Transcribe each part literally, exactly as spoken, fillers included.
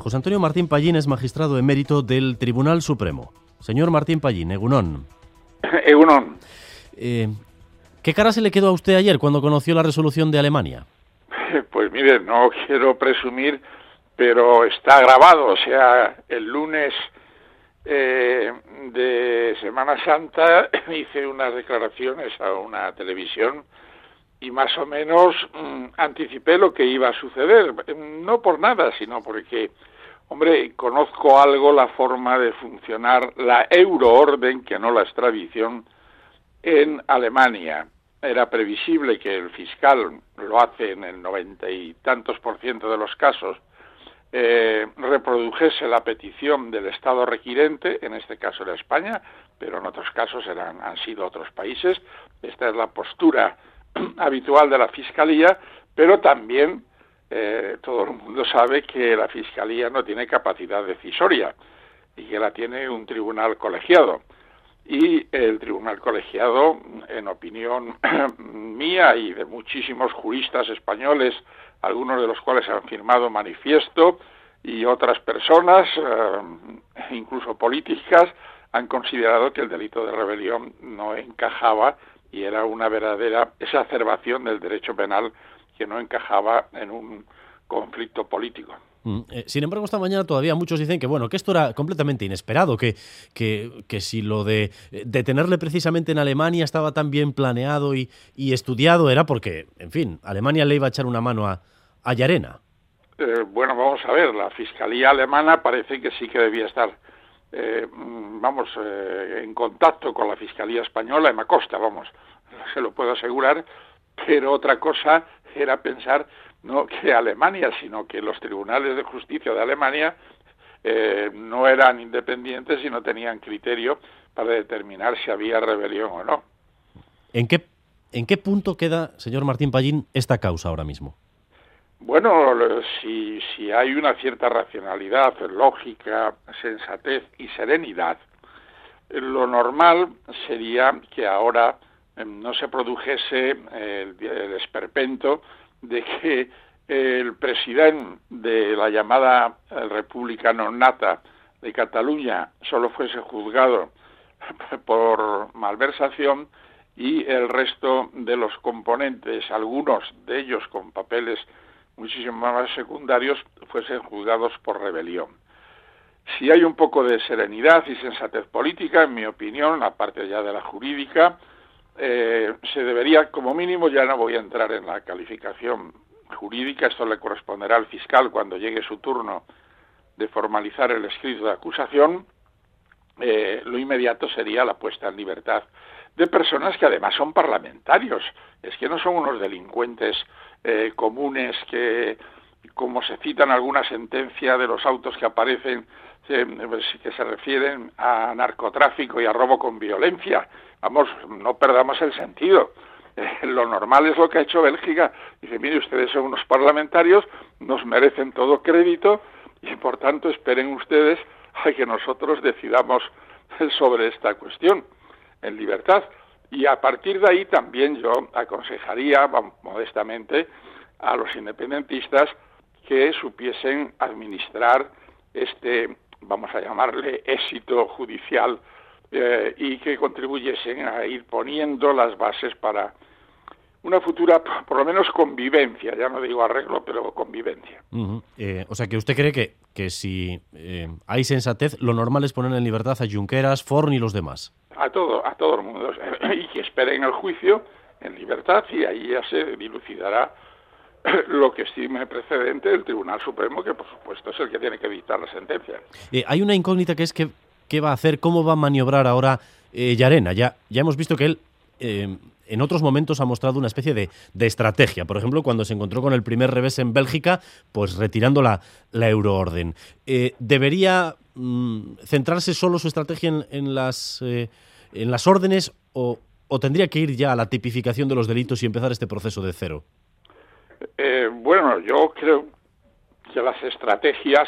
José Antonio Martín Pallín es magistrado emérito del Tribunal Supremo. Señor Martín Pallín, Egunon. Egunon. Eh, ¿Qué cara se le quedó a usted ayer cuando conoció la resolución de Alemania? Pues mire, no quiero presumir, pero está grabado. O sea, el lunes eh, de Semana Santa hice unas declaraciones a una televisión y más o menos mmm, anticipé lo que iba a suceder. No por nada, sino porque, hombre, conozco algo la forma de funcionar la euroorden, que no la extradición, en Alemania. Era previsible que el fiscal, lo hace en el noventa y tantos por ciento de los casos, eh, reprodujese la petición del Estado requirente, en este caso era España, pero en otros casos eran, han sido otros países. Esta es la postura habitual de la Fiscalía, pero también eh, todo el mundo sabe que la Fiscalía no tiene capacidad decisoria y que la tiene un tribunal colegiado. Y el tribunal colegiado, en opinión mía y de muchísimos juristas españoles, algunos de los cuales han firmado manifiesto, y otras personas, eh, incluso políticas, han considerado que el delito de rebelión no encajaba y era una verdadera exacerbación del derecho penal que no encajaba en un conflicto político. Mm, eh, sin embargo, esta mañana todavía muchos dicen que bueno, que esto era completamente inesperado, que, que, que si lo de detenerle precisamente en Alemania estaba tan bien planeado y, y estudiado era porque, en fin, Alemania le iba a echar una mano a, a Llarena. Eh, bueno, vamos a ver, la Fiscalía alemana parece que sí que debía estar, eh, vamos, eh, en contacto con la Fiscalía española, en la costa, vamos, se lo puedo asegurar, pero otra cosa era pensar no que Alemania, sino que los tribunales de justicia de Alemania eh, no eran independientes y no tenían criterio para determinar si había rebelión o no. ¿En qué, en qué punto queda, señor Martín Pallín, esta causa ahora mismo? Bueno, si, si hay una cierta racionalidad, lógica, sensatez y serenidad, lo normal sería que ahora eh, no se produjese el, el esperpento de que el presidente de la llamada República Non Nata de Cataluña solo fuese juzgado por malversación y el resto de los componentes, algunos de ellos con papeles muchísimo más secundarios, fuesen juzgados por rebelión. Si hay un poco de serenidad y sensatez política, en mi opinión, aparte ya de la jurídica, eh, se debería, como mínimo, ya no voy a entrar en la calificación jurídica, esto le corresponderá al fiscal cuando llegue su turno de formalizar el escrito de acusación, eh, lo inmediato sería la puesta en libertad de personas que además son parlamentarios, es que no son unos delincuentes eh, comunes que, como se cita en alguna sentencia de los autos que aparecen, eh, que se refieren a narcotráfico y a robo con violencia. Vamos, no perdamos el sentido. Eh, lo normal es lo que ha hecho Bélgica. Dice, mire, ustedes son unos parlamentarios, nos merecen todo crédito y por tanto esperen ustedes a que nosotros decidamos sobre esta cuestión en libertad. Y a partir de ahí también yo aconsejaría, vamos, modestamente, a los independentistas que supiesen administrar este, vamos a llamarle, éxito judicial eh, y que contribuyesen a ir poniendo las bases para una futura, por lo menos, convivencia, ya no digo arreglo, pero convivencia. Uh-huh. Eh, o sea, que usted cree que, que si eh, hay sensatez, lo normal es poner en libertad a Junqueras, Forn y los demás. A todo, a todo el mundo, y que esperen el juicio en libertad y ahí ya se dilucidará lo que estime precedente del Tribunal Supremo, que por supuesto es el que tiene que dictar la sentencia. Eh, hay una incógnita que es que, qué va a hacer, cómo va a maniobrar ahora eh, Llarena. Ya, ya hemos visto que él eh, en otros momentos ha mostrado una especie de, de estrategia. Por ejemplo, cuando se encontró con el primer revés en Bélgica, pues retirando la, la euroorden. Eh, ¿Debería mm, centrarse solo su estrategia en, en, las, eh, en las órdenes o, o tendría que ir ya a la tipificación de los delitos y empezar este proceso de cero? Eh, bueno, yo creo que las estrategias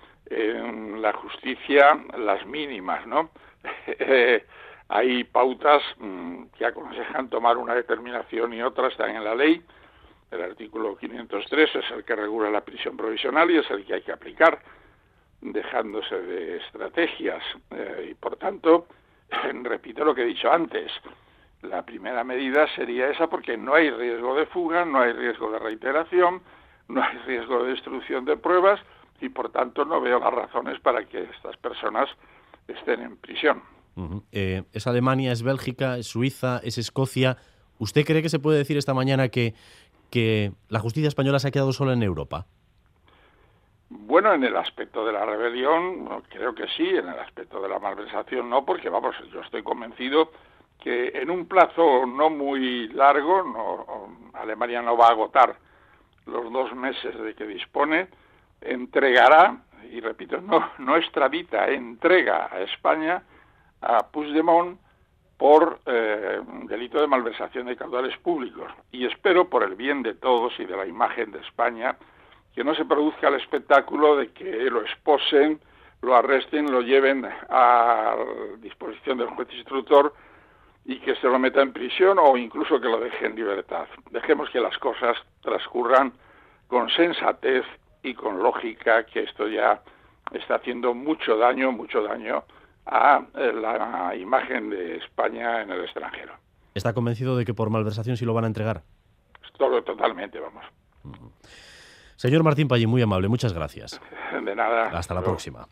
en la justicia, las mínimas, ¿no? eh, hay pautas mmm, que aconsejan tomar una determinación y otras están en la ley. El artículo quinientos tres es el que regula la prisión provisional y es el que hay que aplicar. dejándose de estrategias. Eh, y por tanto, repito lo que he dicho antes, la primera medida sería esa porque no hay riesgo de fuga, no hay riesgo de reiteración, no hay riesgo de destrucción de pruebas y por tanto no veo las razones para que estas personas estén en prisión. Uh-huh. eh, ¿Es Alemania, es Bélgica, es Suiza, es Escocia? ¿Usted cree que se puede decir esta mañana que, que la justicia española se ha quedado sola en Europa? Bueno, en el aspecto de la rebelión creo que sí, en el aspecto de la malversación no, porque vamos, yo estoy convencido que en un plazo no muy largo, no, Alemania no va a agotar los dos meses de que dispone, entregará, y repito, no, no extradita, entrega a España a Puigdemont por eh, un delito de malversación de caudales públicos. Y espero, por el bien de todos y de la imagen de España, que no se produzca el espectáculo de que lo esposen, lo arresten, lo lleven a disposición del juez instructor y que se lo meta en prisión o incluso que lo deje en libertad. Dejemos que las cosas transcurran con sensatez y con lógica, que esto ya está haciendo mucho daño, mucho daño a la imagen de España en el extranjero. ¿Está convencido de que por malversación sí lo van a entregar? Todo, totalmente, vamos. Señor Martín Pallín, muy amable, muchas gracias. De nada. Hasta la próxima.